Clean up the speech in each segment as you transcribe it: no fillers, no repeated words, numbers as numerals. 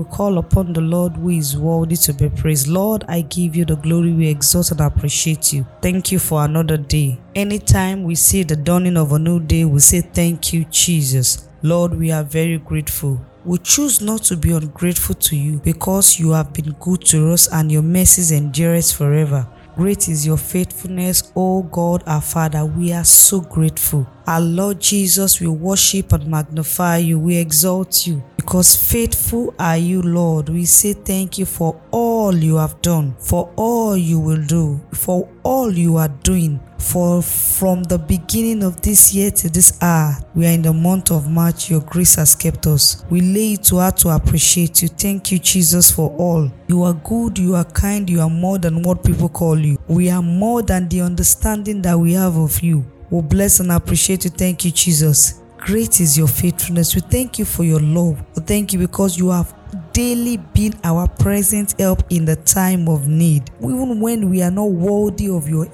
call upon the Lord who is worthy to be praised. Lord, I give you the glory. We exalt and appreciate you. Thank you for another day. Anytime we see the dawning of a new day, we say thank you, Jesus. Lord, we are very grateful. We choose not to be ungrateful to you because you have been good to us and your mercies endureth forever. Great is your faithfulness, O God our Father. We are so grateful. Our Lord Jesus, we worship and magnify you. We exalt you because faithful are you, Lord. We say thank you for all you have done, for all you will do, for all you are doing. For from the beginning of this year to this hour, we are in the month of March. Your grace has kept us. We lay it to heart to appreciate you. Thank you, Jesus, for all. You are good, you are kind, you are more than what people call you. We are more than the understanding that we have of you. We bless and appreciate you. Thank you, Jesus. Great is your faithfulness. We thank you for your love. We thank you because you have daily been our present help in the time of need. Even when we are not worthy of your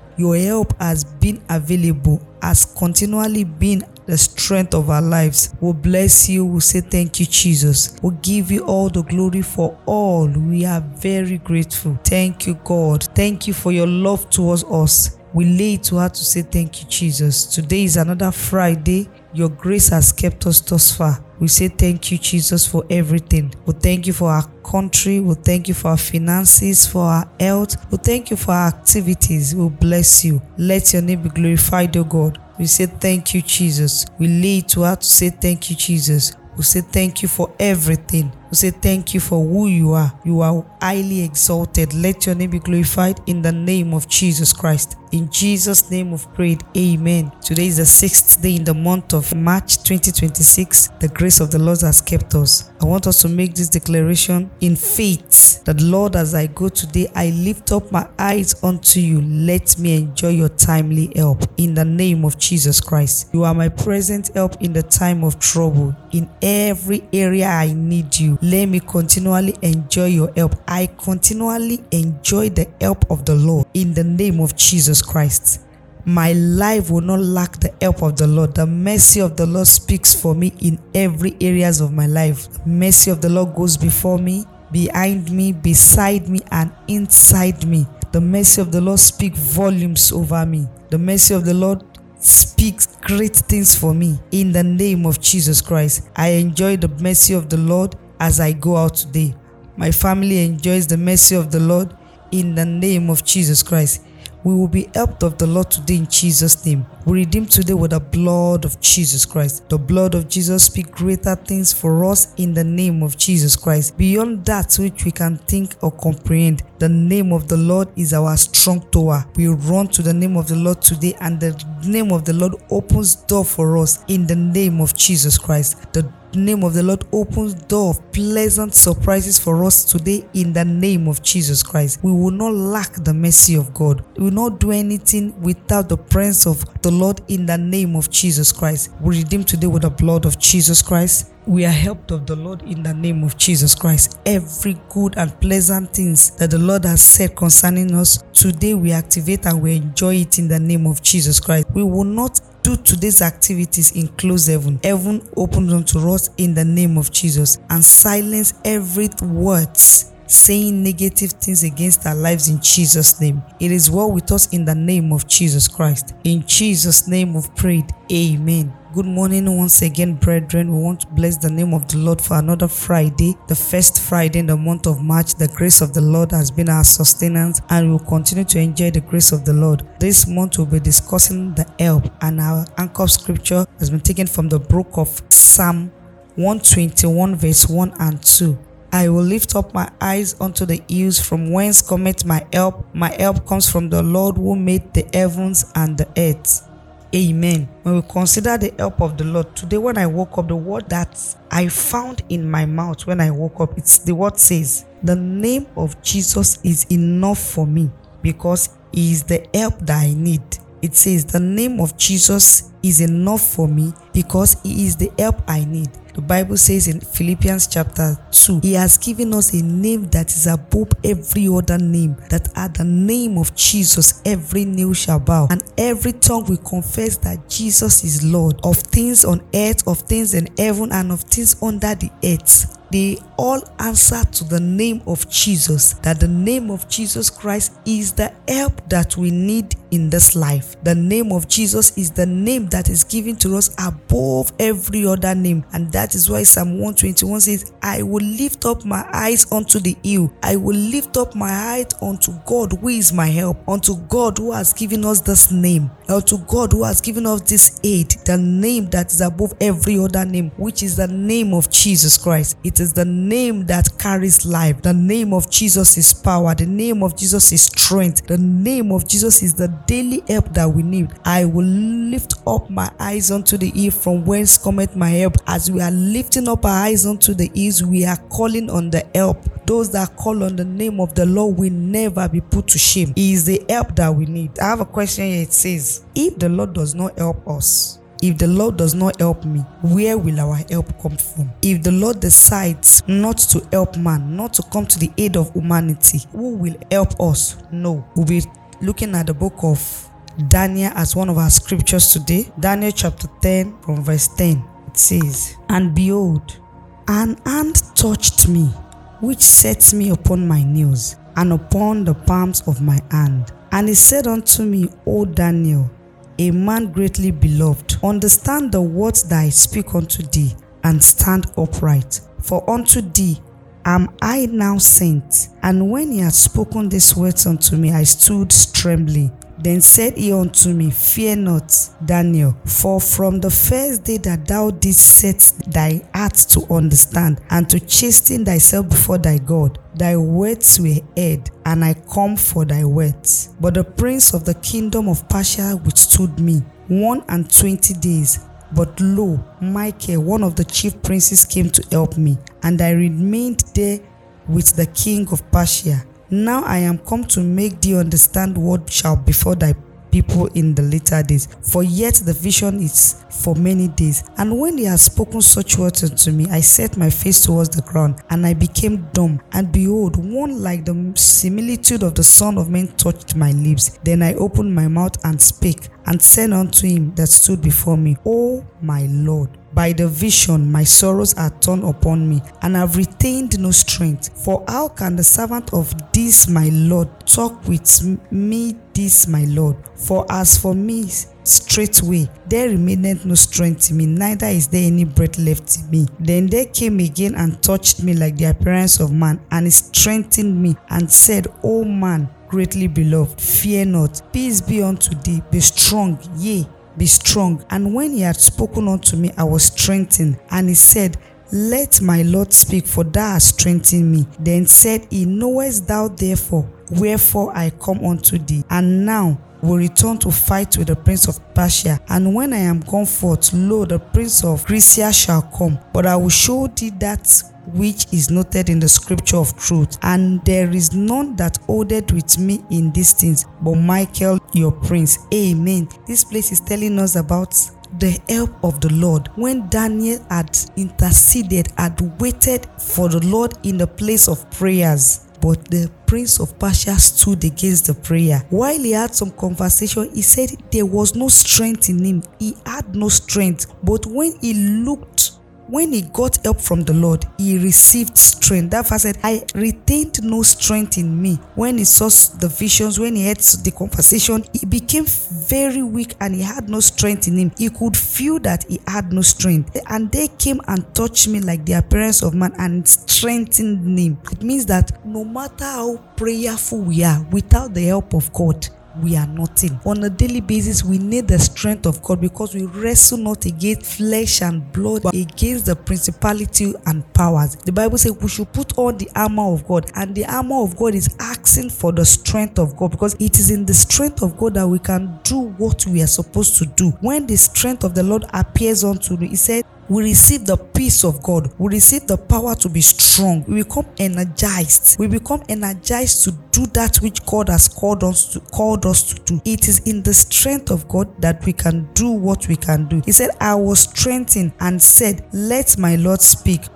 help has been available, has continually been the strength of our lives. We'll bless you. We'll say thank you, Jesus. We'll give you all the glory for all. We are very grateful. Thank you, God. Thank you for your love towards us. We lay it to heart to say thank you, Jesus. Today is another Friday. Your grace has kept us thus far. We say thank you, Jesus, for everything. We thank you for our country. We thank you for our finances, for our health. We thank you for our activities. We bless you. Let your name be glorified, O God. We say thank you, Jesus. We lay it to heart to say thank you, Jesus. We say thank you for everything. We say thank you for who you are. You are highly exalted. Let your name be glorified in the name of Jesus Christ. In Jesus' name we've prayed. Amen. Today is the 6th day in the month of March 2026. The grace of the Lord has kept us. I want us to make this declaration in faith that, Lord, as I go today, I lift up my eyes unto you. Let me enjoy your timely help in the name of Jesus Christ. You are my present help in the time of trouble. In every area I need you. Let me continually enjoy your help. I continually enjoy the help of the Lord in the name of Jesus Christ. My life will not lack the help of the Lord. The mercy of the Lord speaks for me in every areas of my life. The mercy of the Lord goes before me, behind me, beside me, and inside me. The mercy of the Lord speaks volumes over me. The mercy of the Lord speaks great things for me in the name of Jesus Christ. I enjoy the mercy of the Lord as I go out today. My family enjoys the mercy of the Lord in the name of Jesus Christ. We will be helped of the Lord today in Jesus' name. We redeem today with the blood of Jesus Christ. The blood of Jesus speaks greater things for us in the name of Jesus Christ. Beyond that which we can think or comprehend, the name of the Lord is our strong tower. We run to the name of the Lord today, and the name of the Lord opens door for us in the name of Jesus Christ. The name of the Lord opens door of pleasant surprises for us today in the name of Jesus Christ. We will not lack the mercy of God. We will not do anything without the presence of the Lord in the name of Jesus Christ. We redeem today with the blood of Jesus Christ. We are helped of the Lord in the name of Jesus Christ. Every good and pleasant things that the Lord has said concerning us, today we activate and we enjoy it in the name of Jesus Christ. We will not do today's activities in closed heaven. Heaven opens unto us in the name of Jesus and silence every words saying negative things against our lives in Jesus' name. It is well with us in the name of Jesus Christ. In Jesus' name we've prayed. Amen. Good morning once again, brethren. We want to bless the name of the Lord for another Friday, the first Friday in the month of March. The grace of the Lord has been our sustenance, and we will continue to enjoy the grace of the Lord. This month we'll be discussing the help, and our anchor scripture has been taken from the book of Psalm 121 verse 1 and 2. I will lift up my eyes unto the hills, from whence cometh my help. My help comes from the Lord who made the heavens and the earth. Amen. When we consider the help of the Lord, today when I woke up, the word that I found in my mouth when I woke up, it's the word says, the name of Jesus is enough for me because he is the help that I need. It says the name of Jesus is enough for me because he is the help I need. The Bible says in Philippians chapter 2, he has given us a name that is above every other name, that at the name of Jesus every knee shall bow and every tongue will confess that Jesus is Lord, of things on earth, of things in heaven, and of things under the earth. they all answer to the name of Jesus, that the name of Jesus Christ is the help that we need in this life. The name of Jesus is the name that is given to us above every other name, and that is why Psalm 121 says, I will lift up my eyes unto the hill. I will lift up my eyes unto God who is my help, unto God who has given us this name, unto God who has given us this aid, the name that is above every other name, which is the name of Jesus Christ. It is the name that carries life. The name of Jesus is power. The name of Jesus is strength. The name of Jesus is the daily help that we need. I will lift up my eyes unto the hill, from whence cometh my help. As we are lifting up our eyes unto the hills, we are calling on the help. Those that call on the name of the Lord will never be put to shame. He is the help that we need. I have a question here. It says, if the Lord does not help us, if the Lord does not help me, where will our help come from? If the Lord decides not to help man, not to come to the aid of humanity, who will help us? No. We'll be looking at the book of Daniel as one of our scriptures today. Daniel chapter 10 from verse 10. It says, and behold, an hand touched me, which sets me upon my knees, and upon the palms of my hand. And he said unto me, O Daniel, a man greatly beloved, understand the words that I speak unto thee, and stand upright. For unto thee am I now sent. And when he had spoken these words unto me, I stood trembling. Then said he unto me, fear not, Daniel, for from the first day that thou didst set thy heart to understand, and to chasten thyself before thy God, thy words were heard, and I come for thy words. But the prince of the kingdom of Persia withstood me 21 days. But lo, Michael, one of the chief princes, came to help me, and I remained there with the king of Persia. Now I am come to make thee understand what shall befall thy people in the later days. For yet the vision is for many days. And when he had spoken such words unto me, I set my face towards the ground, and I became dumb. And behold, one like the similitude of the Son of Man touched my lips. Then I opened my mouth and spake, and said unto him that stood before me, O my Lord, by the vision my sorrows are turned upon me, and have retained no strength. For how can the servant of this my Lord talk with me this my Lord? For as for me, straightway there remaineth no strength in me, neither is there any breath left in me. Then there came again and touched me like the appearance of man, and he strengthened me, and said, O man greatly beloved, fear not, peace be unto thee, be strong, yea, be strong. And when he had spoken unto me, I was strengthened. And he said, let my Lord speak, for thou hast strengthened me. Then said he, knowest thou therefore wherefore I come unto thee? And now will return to fight with the prince of Persia. And when I am gone forth, lo, the prince of Grecia shall come. But I will show thee that which is noted in the scripture of truth, and there is none that holdeth with me in these things but Michael your prince. Amen. This place is telling us about the help of the Lord. When Daniel had interceded, had waited for the Lord in the place of prayers, but the prince of Persia stood against the prayer. While he had some conversation, he said there was no strength in him. He had no strength. But when he got help from the Lord, he received strength. That verse said, I retained no strength in me. When he saw the visions, when he heard the conversation, he became very weak and he had no strength in him. He could feel that he had no strength. And they came and touched me like the appearance of man, and strengthened him. It means that no matter how prayerful we are, without the help of God, we are nothing. On a daily basis, we need the strength of God, because we wrestle not against flesh and blood, but against the principality and powers. The Bible says we should put on the armor of God, and the armor of God is asking for the strength of God, because it is in the strength of God that we can do what we are supposed to do. When the strength of the Lord appears unto me, he said, we receive the peace of God. We receive the power to be strong. We become energized. We become energized to do that which God has called us to do. It is in the strength of God that we can do what we can do. He said, I was strengthened, and said, let my Lord speak,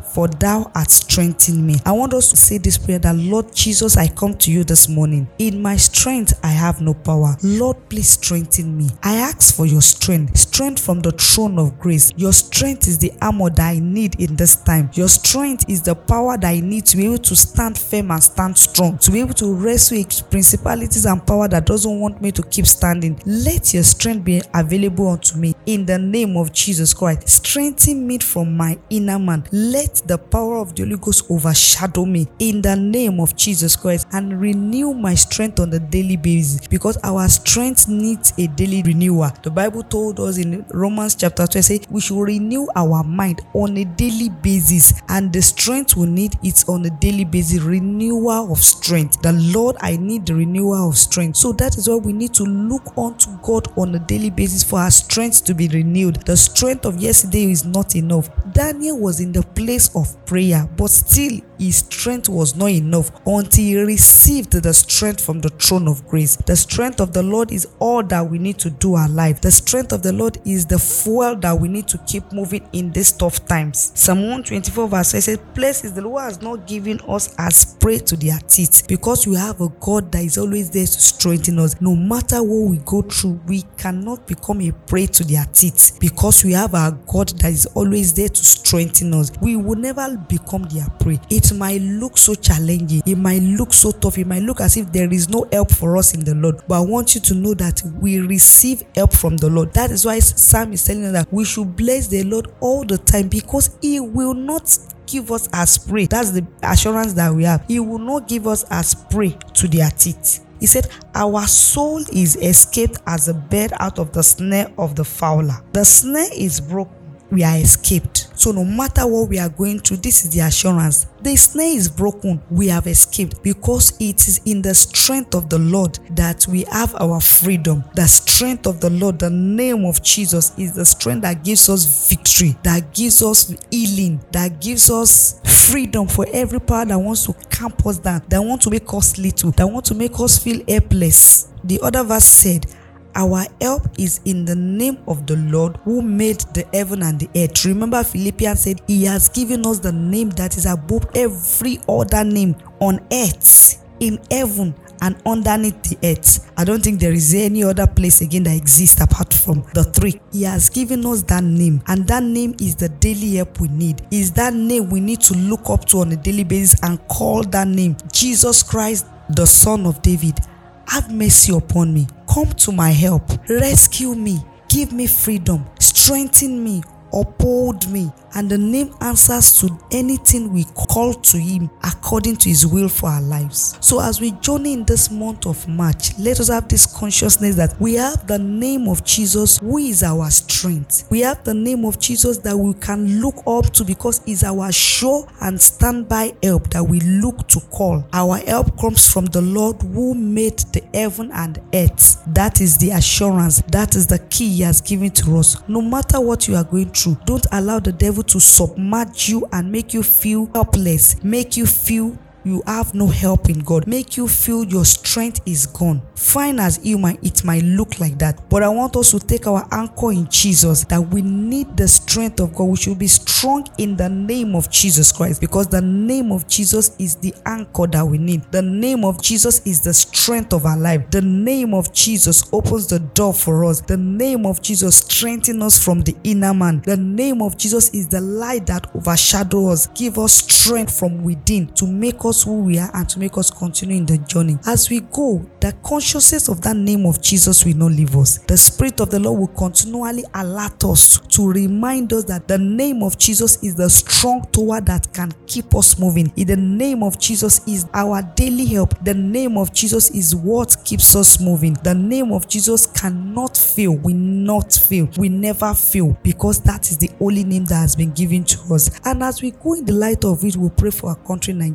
for thou art strengthened me. I want us to say this prayer that, Lord Jesus, I come to you this morning. In my strength, I have no power. Lord, please strengthen me. I ask for your strength from the throne of grace. Your strength is the armor that I need in this time. Your strength is the power that I need to be able to stand firm and stand strong, to be able to wrestle with principalities and power that doesn't want me to keep standing. Let your strength be available unto me in the name of Jesus Christ. Strengthen me from my inner man. Let the power of the Holy Ghost overshadow me in the name of Jesus Christ, and renew my strength on a daily basis, because our strength needs a daily renewal. The Bible told us in Romans chapter 12, say we should renew our mind on a daily basis, and the strength we need it on a daily basis. Renewal of strength. The Lord, I need the renewal of strength. So that is why we need to look unto God on a daily basis for our strength to be renewed. The strength of yesterday is not enough. Daniel was in the place of prayer, but still his strength was not enough until he received the strength from the throne of grace. The strength of the Lord is all that we need to do our life. The strength of the Lord is the fuel that we need to keep moving in these tough times. Psalm 124 verse 6 says, "Places the Lord has not given us as prey to their teeth," because we have a God that is always there to strengthen us. No matter what we go through, we cannot become a prey to their teeth, because we have our God that is always there to strengthen us. We will never become their prey. It might look so challenging, it might look so tough, it might look as if there is no help for us in the Lord, but I want you to know that we receive help from the Lord. That is why Psalm is telling us that we should bless the Lord all the time, because He will not give us as prey. That's the assurance that we have. He will not give us as prey to their teeth. He said, our soul is escaped as a bird out of the snare of the fowler. The snare is broken, we are escaped. So no matter what we are going through, this is the assurance. The snare is broken, we have escaped, because it is in the strength of the Lord that we have our freedom. The strength of the Lord, the name of Jesus, is the strength that gives us victory, that gives us healing, that gives us freedom for every power that wants to camp us down, that wants to make us little, that wants to make us feel helpless. The other verse said, our help is in the name of the Lord who made the heaven and the earth. Remember, Philippians said He has given us the name that is above every other name on earth, in heaven, and underneath the earth. I don't think there is any other place again that exists apart from the three. He has given us that name, and that name is the daily help we need. Is that name we need to look up to on a daily basis and call that name Jesus Christ, the Son of David. Have mercy upon me. Come to my help. Rescue me. Give me freedom. Strengthen me. Uphold me. And the name answers to anything we call to Him according to His will for our lives. So as we journey in this month of March, let us have this consciousness that we have the name of Jesus, who is our strength. We have the name of Jesus that we can look up to, because He's our sure and standby help that we look to call. Our help comes from the Lord who made the heaven and earth. That is the assurance. That is the key He has given to us. No matter what you are going through, don't allow the devil to submerge you and make you feel helpless, make you feel you have no help in God, make you feel your strength is gone. Fine as it might look like that, but I want us to take our anchor in Jesus, that we need the strength of God. We should be strong in the name of Jesus Christ, because the name of Jesus is the anchor that we need. The name of Jesus is the strength of our life. The name of Jesus opens the door for us. The name of Jesus strengthens us from the inner man. The name of Jesus is the light that overshadows us, give us strength from within to make us who we are and to make us continue in the journey. As we go, the consciousness of that name of Jesus will not leave us. The Spirit of the Lord will continually alert us to remind us that the name of Jesus is the strong tower that can keep us moving. In the name of Jesus is our daily help. The name of Jesus is what keeps us moving. The name of Jesus cannot fail. We not fail. We never fail, because that is the only name that has been given to us. And as we go in the light of it, we'll pray for our country, Nigeria, that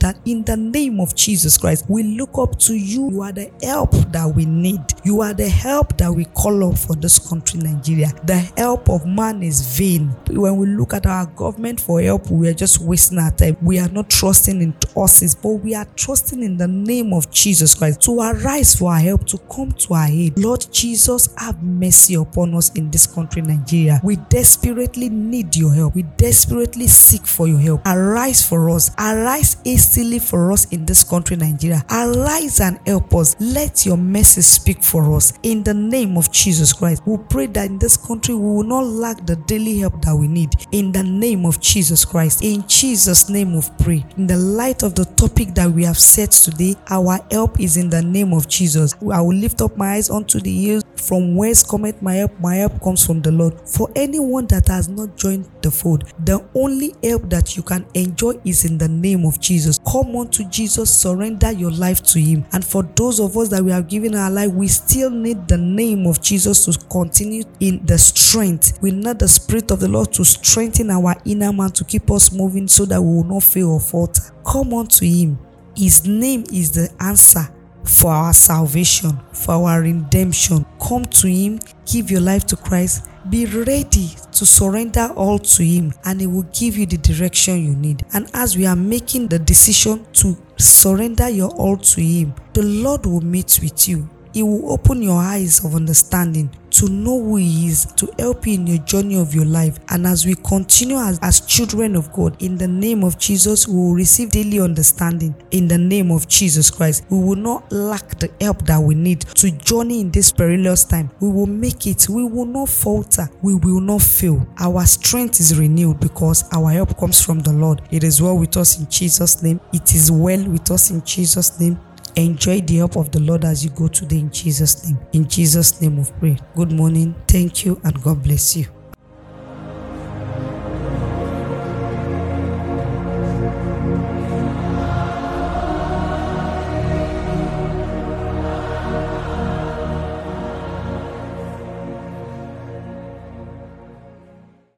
that in the name of Jesus Christ, we look up to you. You are the help that we need. You are the help that we call up for this country, Nigeria. The help of man is vain. When we look at our government for help, we are just wasting our time. We are not trusting in horses, but we are trusting in the name of Jesus Christ to arise for our help, to come to our aid. Lord Jesus, have mercy upon us in this country, Nigeria. We desperately need your help. We desperately seek for your help. Arise for us. Arise hastily for us in this country, Nigeria. Arise and help us. Let your mercy speak for us in the name of Jesus Christ. We pray that in this country we will not lack the daily help that we need in the name of Jesus Christ. In Jesus' name we pray. In the light of the topic that we have set today, our help is in the name of Jesus. I will lift up my eyes unto the hills, from whence cometh my help. My help comes from the Lord. For anyone that has not joined the fold, the only help that you can enjoy is in the name of Jesus. Come unto Jesus, surrender your life to him. And for those of us that we have given our life, we still need the name of Jesus to continue in the strength. We need the Spirit of the Lord to strengthen our inner man, to keep us moving so that we will not fail or falter. Come unto him. His name is the answer for our salvation, for our redemption. Come to him, give your life to Christ, be ready to surrender all to him, and he will give you the direction you need. And as we are making the decision to surrender your all to him, the Lord will meet with you. He will open your eyes of understanding to know who he is, to help you in your journey of your life. And as we continue as children of God, in the name of Jesus, we will receive daily understanding. In the name of Jesus Christ, we will not lack the help that we need to journey in this perilous time. We will make it. We will not falter. We will not fail. Our strength is renewed because our help comes from the Lord. It is well with us in Jesus' name. It is well with us in Jesus' name. Enjoy the help of the Lord as you go today in Jesus' name. In Jesus' name we pray. Good morning. Thank you and God bless you.